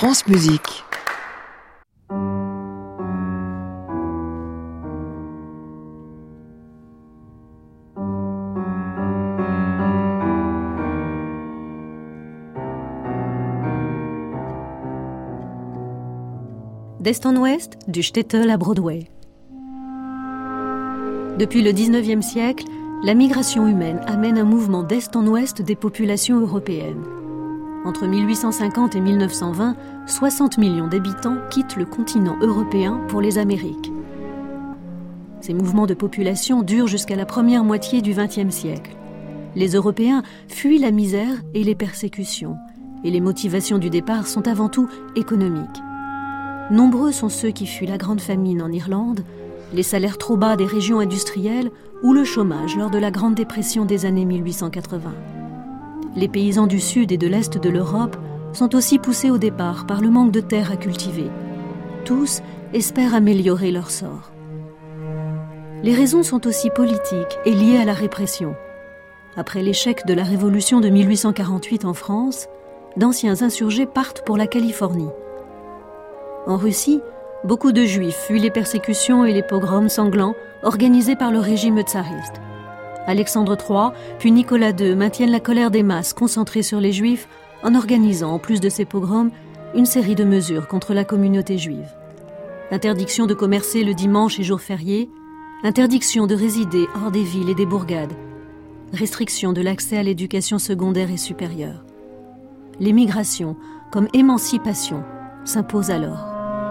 France Musique. D'est en ouest, du shtetl à Broadway. Depuis le XIXe siècle, la migration humaine amène un mouvement d'est en ouest des populations européennes. Entre 1850 et 1920, 60 millions d'habitants quittent le continent européen pour les Amériques. Ces mouvements de population durent jusqu'à la première moitié du XXe siècle. Les Européens fuient la misère et les persécutions, et les motivations du départ sont avant tout économiques. Nombreux sont ceux qui fuient la grande famine en Irlande, les salaires trop bas des régions industrielles ou le chômage lors de la Grande Dépression des années 1880. Les paysans du sud et de l'est de l'Europe sont aussi poussés au départ par le manque de terres à cultiver. Tous espèrent améliorer leur sort. Les raisons sont aussi politiques et liées à la répression. Après l'échec de la révolution de 1848 en France, d'anciens insurgés partent pour la Californie. En Russie, beaucoup de Juifs fuient les persécutions et les pogroms sanglants organisés par le régime tsariste. Alexandre III puis Nicolas II maintiennent la colère des masses concentrées sur les Juifs en organisant, en plus de ces pogroms, une série de mesures contre la communauté juive. Interdiction de commercer le dimanche et jours fériés, interdiction de résider hors des villes et des bourgades, restriction de l'accès à l'éducation secondaire et supérieure. L'émigration, comme émancipation, s'impose alors.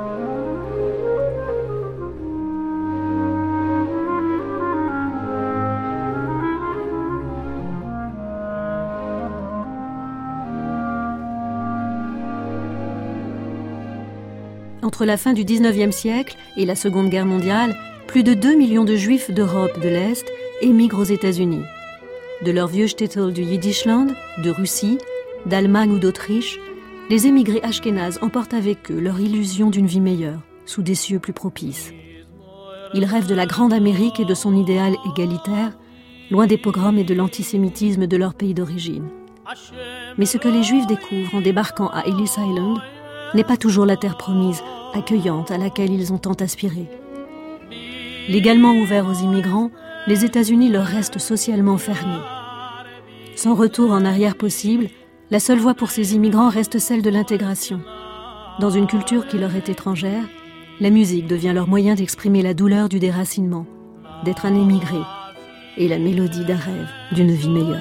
Entre la fin du XIXe siècle et la Seconde Guerre mondiale, plus de 2 millions de Juifs d'Europe de l'Est émigrent aux États-Unis. De leur vieux shtetl du Yiddishland, de Russie, d'Allemagne ou d'Autriche, les émigrés ashkénazes emportent avec eux leur illusion d'une vie meilleure, sous des cieux plus propices. Ils rêvent de la grande Amérique et de son idéal égalitaire, loin des pogroms et de l'antisémitisme de leur pays d'origine. Mais ce que les Juifs découvrent en débarquant à Ellis Island n'est pas toujours la terre promise, accueillante, à laquelle ils ont tant aspiré. Légalement ouverts aux immigrants, les États-Unis leur restent socialement fermés. Sans retour en arrière possible, la seule voie pour ces immigrants reste celle de l'intégration. Dans une culture qui leur est étrangère, la musique devient leur moyen d'exprimer la douleur du déracinement, d'être un émigré, et la mélodie d'un rêve d'une vie meilleure.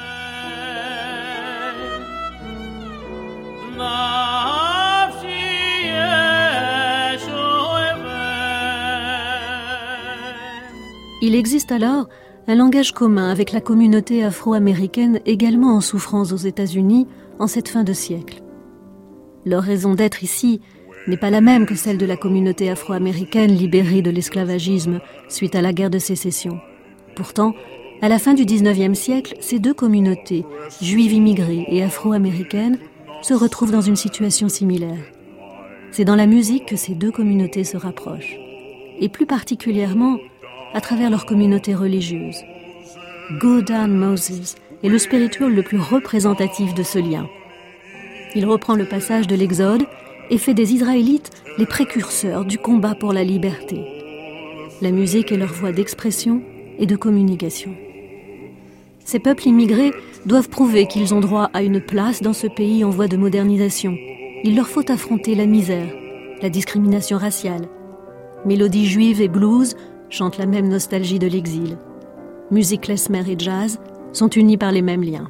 Il existe alors un langage commun avec la communauté afro-américaine également en souffrance aux États-Unis en cette fin de siècle. Leur raison d'être ici n'est pas la même que celle de la communauté afro-américaine libérée de l'esclavagisme suite à la guerre de sécession. Pourtant, à la fin du XIXe siècle, ces deux communautés, juives immigrées et afro-américaines, se retrouvent dans une situation similaire. C'est dans la musique que ces deux communautés se rapprochent, et plus particulièrement à travers leur communauté religieuse. Go Down Moses est le spirituel le plus représentatif de ce lien. Il reprend le passage de l'Exode et fait des Israélites les précurseurs du combat pour la liberté. La musique est leur voie d'expression et de communication. Ces peuples immigrés doivent prouver qu'ils ont droit à une place dans ce pays en voie de modernisation. Il leur faut affronter la misère, la discrimination raciale. Mélodies juives et blues chantent la même nostalgie de l'exil. Musique klezmer et jazz sont unis par les mêmes liens.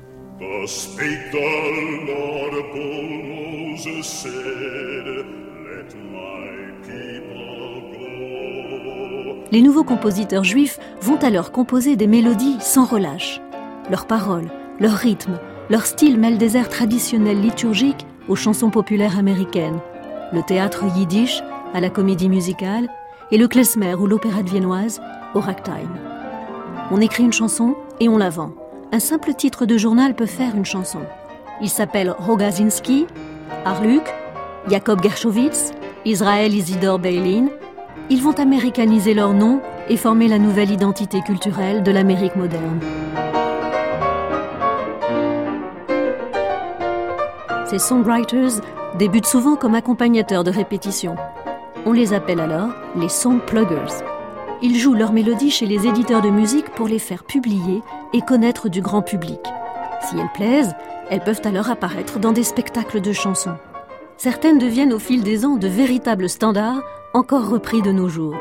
Les nouveaux compositeurs juifs vont alors composer des mélodies sans relâche. Leurs paroles, leur rythme, leur style mêlent des airs traditionnels liturgiques aux chansons populaires américaines, le théâtre yiddish à la comédie musicale et le klezmer ou l'opérette viennoise au ragtime. On écrit une chanson et on la vend. Un simple titre de journal peut faire une chanson. Ils s'appellent Rogazinski, Arluk, Jacob Gershowitz, Israël Isidore Beilin. Ils vont américaniser leur nom et former la nouvelle identité culturelle de l'Amérique moderne. Ces songwriters débutent souvent comme accompagnateurs de répétition. On les appelle alors les song pluggers. Ils jouent leurs mélodies chez les éditeurs de musique pour les faire publier et connaître du grand public. Si elles plaisent, elles peuvent alors apparaître dans des spectacles de chansons. Certaines deviennent au fil des ans de véritables standards, encore repris de nos jours.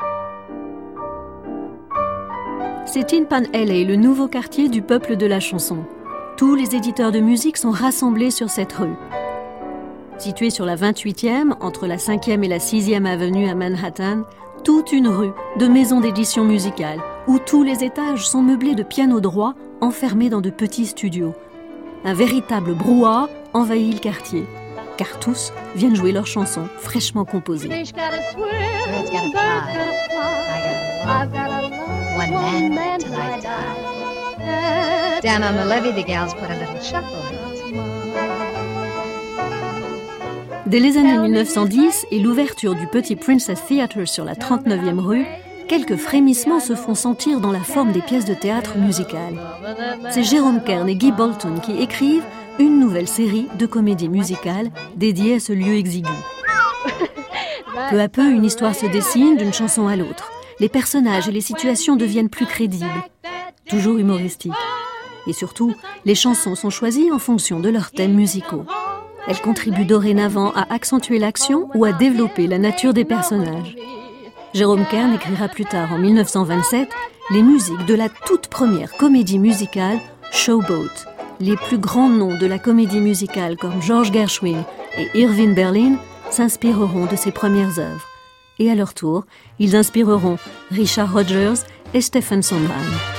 C'est Tin Pan Alley, le nouveau quartier du peuple de la chanson. Tous les éditeurs de musique sont rassemblés sur cette rue. Située sur la 28e, entre la 5e et la 6e avenue à Manhattan, toute une rue de maisons d'édition musicale, où tous les étages sont meublés de pianos droits enfermés dans de petits studios. Un véritable brouhaha envahit le quartier, car tous viennent jouer leurs chansons fraîchement composées. Down on the levee, the gals put a little shuffle in it. Dès les années 1910 et l'ouverture du petit Princess Theatre sur la 39e rue, quelques frémissements se font sentir dans la forme des pièces de théâtre musicales. C'est Jerome Kern et Guy Bolton qui écrivent une nouvelle série de comédies musicales dédiées à ce lieu exigu. Peu à peu, une histoire se dessine d'une chanson à l'autre. Les personnages et les situations deviennent plus crédibles, toujours humoristiques. Et surtout, les chansons sont choisies en fonction de leurs thèmes musicaux. Elles contribuent dorénavant à accentuer l'action ou à développer la nature des personnages. Jerome Kern écrira plus tard, en 1927, les musiques de la toute première comédie musicale Showboat. Les plus grands noms de la comédie musicale comme George Gershwin et Irving Berlin s'inspireront de ses premières œuvres. Et à leur tour, ils inspireront Richard Rodgers et Stephen Sondheim.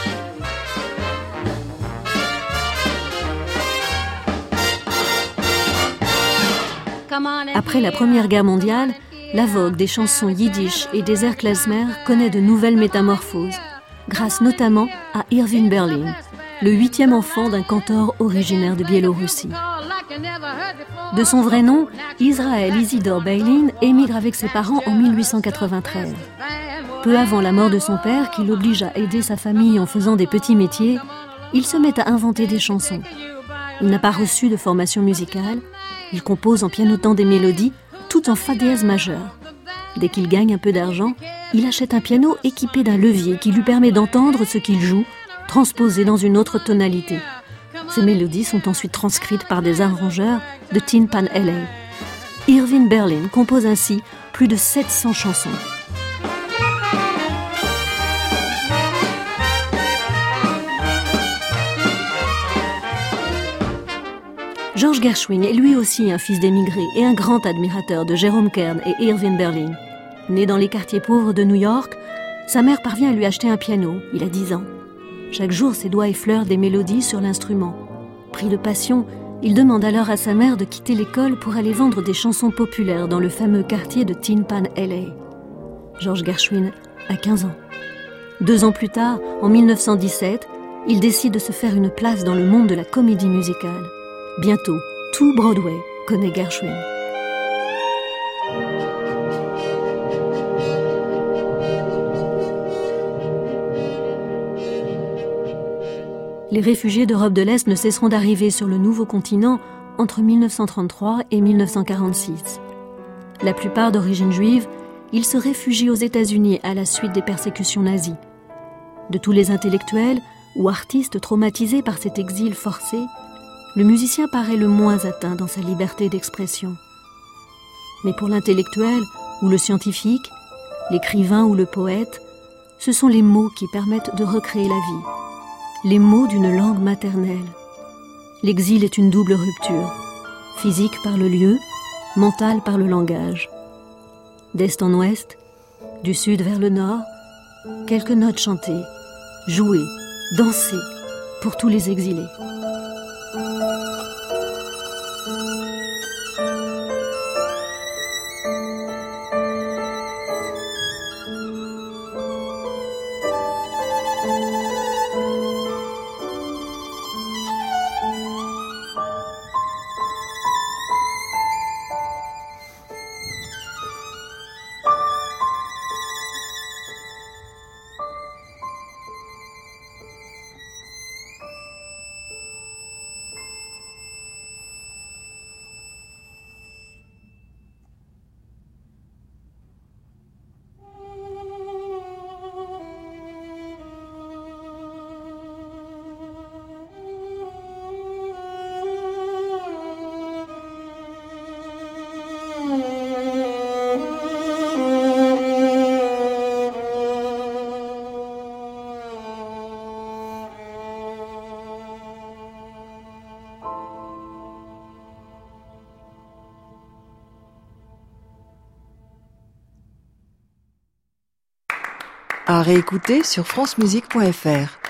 Après la Première Guerre mondiale, la vogue des chansons yiddish et des airs klezmer connaît de nouvelles métamorphoses, grâce notamment à Irving Berlin, le 8e enfant d'un cantor originaire de Biélorussie. De son vrai nom, Israel Isidore Beilin émigre avec ses parents en 1893. Peu avant la mort de son père, qui l'oblige à aider sa famille en faisant des petits métiers, il se met à inventer des chansons. Il n'a pas reçu de formation musicale. Il compose en pianotant des mélodies, tout en fa dièse majeur. Dès qu'il gagne un peu d'argent, il achète un piano équipé d'un levier qui lui permet d'entendre ce qu'il joue, transposé dans une autre tonalité. Ces mélodies sont ensuite transcrites par des arrangeurs de Tin Pan Alley. Irving Berlin compose ainsi plus de 700 chansons. George Gershwin est lui aussi un fils d'émigré et un grand admirateur de Jerome Kern et Irving Berlin. Né dans les quartiers pauvres de New York, sa mère parvient à lui acheter un piano, il a 10 ans. Chaque jour, ses doigts effleurent des mélodies sur l'instrument. Pris de passion, il demande alors à sa mère de quitter l'école pour aller vendre des chansons populaires dans le fameux quartier de Tin Pan Alley. George Gershwin a 15 ans. 2 ans plus tard, en 1917, il décide de se faire une place dans le monde de la comédie musicale. Bientôt, tout Broadway connaît Gershwin. Les réfugiés d'Europe de l'Est ne cesseront d'arriver sur le nouveau continent entre 1933 et 1946. La plupart d'origine juive, ils se réfugient aux États-Unis à la suite des persécutions nazies. De tous les intellectuels ou artistes traumatisés par cet exil forcé, le musicien paraît le moins atteint dans sa liberté d'expression. Mais pour l'intellectuel ou le scientifique, l'écrivain ou le poète, ce sont les mots qui permettent de recréer la vie. Les mots d'une langue maternelle. L'exil est une double rupture, physique par le lieu, mentale par le langage. D'est en ouest, du sud vers le nord, quelques notes chantées, jouées, dansées, pour tous les exilés. À réécouter sur francemusique.fr.